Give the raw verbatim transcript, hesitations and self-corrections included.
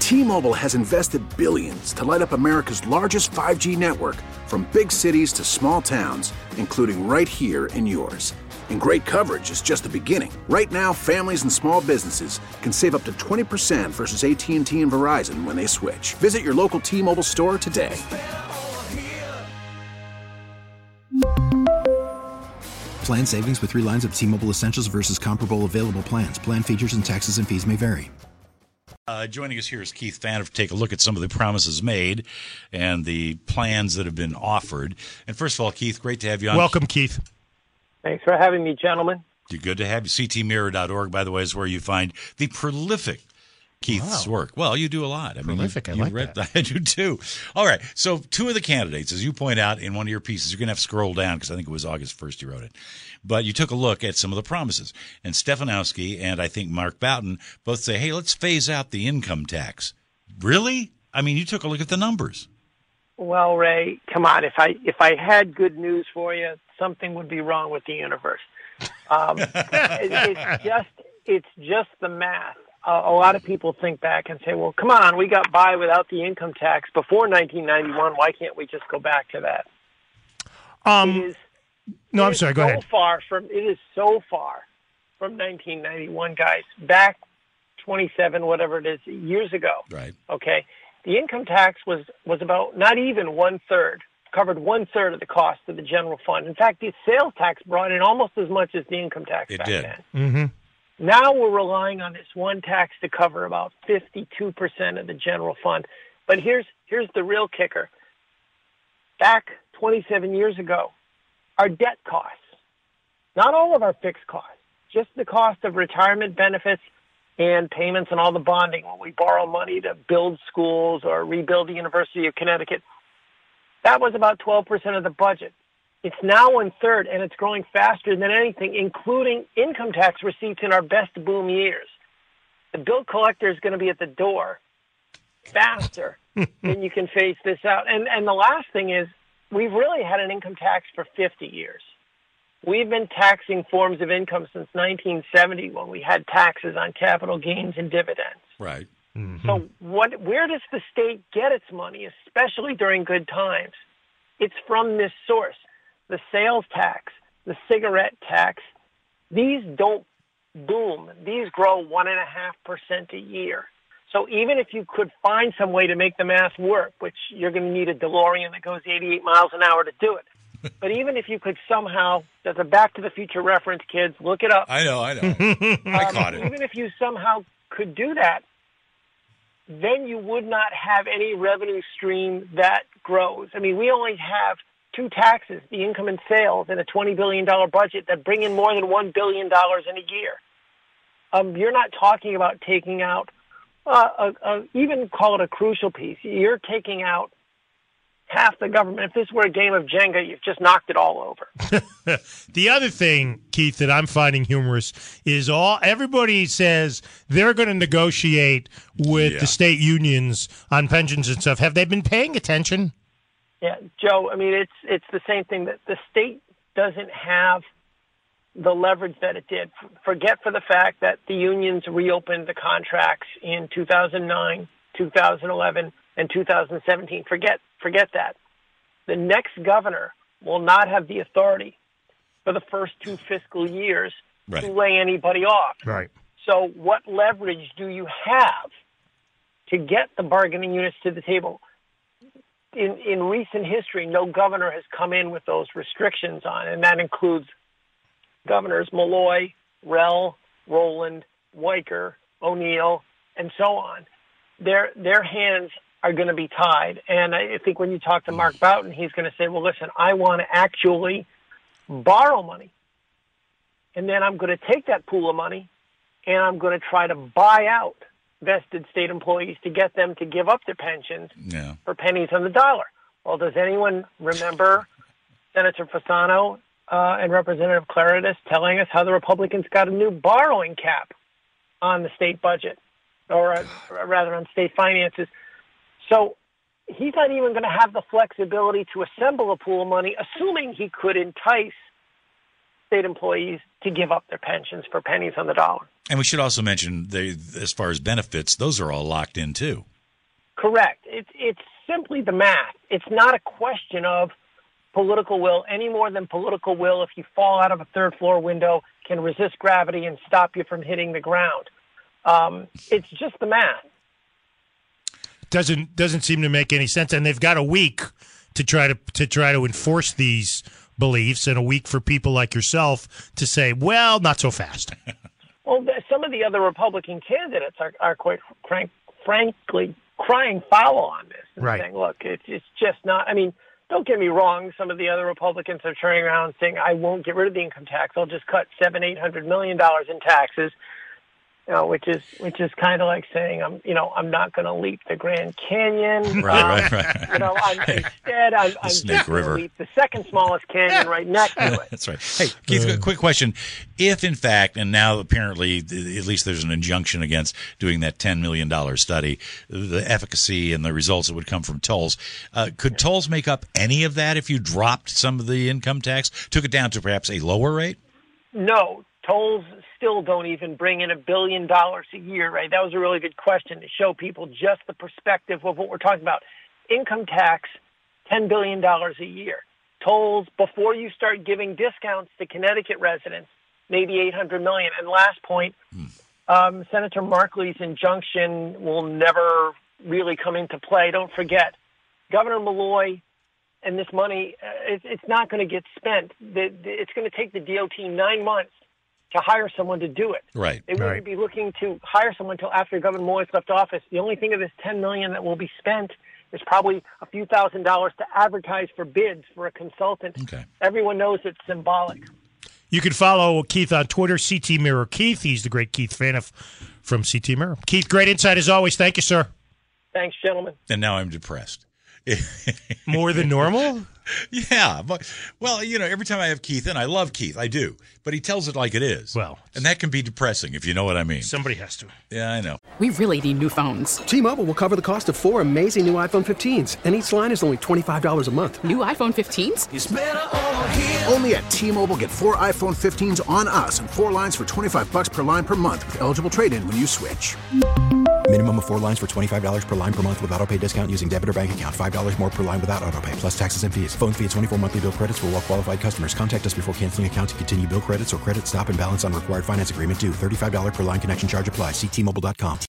T-Mobile has invested billions to light up America's largest five G network, from big cities to small towns, including right here in yours. And great coverage is just the beginning. Right now, families and small businesses can save up to twenty percent versus A T and T and Verizon when they switch. Visit your local T-Mobile store today. Plan savings with three lines of T-Mobile Essentials versus comparable available plans. Plan features and taxes and fees may vary. Uh, joining us here is Keith Pfand to take a look at some of the promises made and the plans that have been offered. And first of all, Keith, great to have you on. Welcome, Keith. Thanks for having me, gentlemen. You're good to have you. C T mirror dot org, by the way, is where you find the prolific Keith's Wow. work. Well, you do a lot. I Prolific, mean, I you, like you read, that. I do too. All right. So two of the candidates, as you point out in one of your pieces, you're going to have to scroll down because I think it was August first you wrote it. But you took a look at some of the promises. And Stefanowski and I think Mark Boughton both say, hey, let's phase out the income tax. Really? I mean, you took a look at the numbers. Well, Ray, come on. If I if I had good news for you, something would be wrong with the universe. Um, it, it's just it's just the math. Uh, a lot of people think back and say, well, come on, we got by without the income tax before nineteen ninety-one. Why can't we just go back to that? Um, it is, no, it I'm is sorry. Go so ahead. Far from, it is so far from nineteen ninety-one, guys. Back twenty-seven, whatever it is, years ago. Right. Okay. The income tax was, was about not even one-third, covered one-third of the cost of the general fund. In fact, the sales tax brought in almost as much as the income tax It back did. then. Mm-hmm. Now we're relying on this one tax to cover about fifty-two percent of the general fund. But here's here's the real kicker. Back twenty-seven years ago, our debt costs, not all of our fixed costs, just the cost of retirement benefits and payments and all the bonding when we borrow money to build schools or rebuild the University of Connecticut, that was about twelve percent of the budget. It's now one-third, and it's growing faster than anything, including income tax receipts in our best boom years. The bill collector is going to be at the door faster than you can phase this out. And and the last thing is, we've really had an income tax for fifty years. We've been taxing forms of income since nineteen seventy, when we had taxes on capital gains and dividends. Right. Mm-hmm. So what? Where does the state get its money, especially during good times? It's from this source. The sales tax, the cigarette tax, these don't boom. These grow one and a half percent a year. So even if you could find some way to make the math work, which you're going to need a DeLorean that goes eighty-eight miles an hour to do it. But even if you could somehow, that's a Back to the Future reference, kids, look it up. I know, I know. I Um, caught it. Even if you somehow could do that, then you would not have any revenue stream that grows. I mean, we only have two taxes, the income and sales, and a twenty billion dollars budget that bring in more than one billion dollars in a year. Um, you're not talking about taking out, uh, a, a, even call it a crucial piece. You're taking out half the government. If this were a game of Jenga, you've just knocked it all over. The other thing, Keith, that I'm finding humorous is all everybody says they're going to negotiate with Yeah. the state unions on pensions and stuff. Have they been paying attention? Yeah, Joe, I mean, it's it's the same thing that the state doesn't have the leverage that it did. Forget for the fact that the unions reopened the contracts in two thousand nine, two thousand eleven, and two thousand seventeen. Forget forget that. The next governor will not have the authority for the first two fiscal years Right. to lay anybody off. Right. So what leverage do you have to get the bargaining units to the table? In, in recent history, no governor has come in with those restrictions on, and that includes governors Malloy, Rell, Rowland, Weicker, O'Neill, and so on. Their their hands are going to be tied. And I think when you talk to Mark Boughton, he's going to say, well, listen, I want to actually borrow money. And then I'm going to take that pool of money, and I'm going to try to buy out vested state employees to get them to give up their pensions Yeah. for pennies on the dollar. Well, does anyone remember Senator Fasano uh, and Representative Claridis telling us how the Republicans got a new borrowing cap on the state budget, or uh, rather on state finances? So he's not even going to have the flexibility to assemble a pool of money, assuming he could entice state employees to give up their pensions for pennies on the dollar. And we should also mention, they, as far as benefits, those are all locked in too. Correct. It's it's simply the math. It's not a question of political will any more than political will, if you fall out of a third floor window, can resist gravity and stop you from hitting the ground. Um, it's just the math. Doesn't doesn't seem to make any sense, and they've got a week to try to to try to enforce these beliefs, and a week for people like yourself to say, well, not so fast. Well, some of the other Republican candidates are, are quite frank, frankly crying foul on this and right. saying, look, it's, it's just not, I mean, don't get me wrong, some of the other Republicans are turning around saying, I won't get rid of the income tax. I'll just cut seven, eight hundred million dollars in taxes. You know, which is which is kind of like saying I'm, you know, I'm not going to leap the Grand Canyon. Right, um, right, right. You know, I'm, instead I'm, I'm Snake just going to River. leap the second smallest canyon right next to it. That's right. Hey, Keith, a quick question. If, in fact, and now apparently at least there's an injunction against doing that ten million dollars study, the efficacy and the results that would come from tolls, uh, could tolls make up any of that if you dropped some of the income tax, took it down to perhaps a lower rate? No, tolls still don't even bring in a billion dollars a year, right? That was a really good question to show people just the perspective of what we're talking about. Income tax, ten billion dollars a year. Tolls, before you start giving discounts to Connecticut residents, maybe eight hundred million dollars. And last point, hmm. um, Senator Markley's injunction will never really come into play. Don't forget, Governor Malloy and this money, uh, it, it's not going to get spent. The, the, it's going to take the D O T nine months to hire someone to do it. Right. They wouldn't right. be looking to hire someone until after Governor Malloy's left office. The only thing of this ten million dollars that will be spent is probably a few thousand dollars to advertise for bids for a consultant. Okay. Everyone knows it's symbolic. You can follow Keith on Twitter, C T Mirror Keith. He's the great Keith Faniff from C T Mirror. Keith, great insight as always. Thank you, sir. Thanks, gentlemen. And now I'm depressed. More than normal? Yeah. But, well, you know, every time I have Keith in, I love Keith. I do. But he tells it like it is. Well. And that can be depressing, if you know what I mean. Somebody has to. Yeah, I know. We really need new phones. T-Mobile will cover the cost of four amazing new iPhone fifteens, and each line is only twenty-five dollars a month. New iPhone fifteens? It's better over here. Only at T-Mobile, get four iPhone fifteens on us and four lines for twenty-five bucks per line per month with eligible trade-in when you switch. Minimum of four lines for twenty-five dollars per line per month with autopay discount using debit or bank account. five dollars more per line without autopay, plus taxes and fees. Phone fee at twenty-four monthly bill credits for well-qualified customers. Contact us before canceling account to continue bill credits or credit stop and balance on required finance agreement due. thirty-five dollars per line connection charge applies. See T Mobile dot com.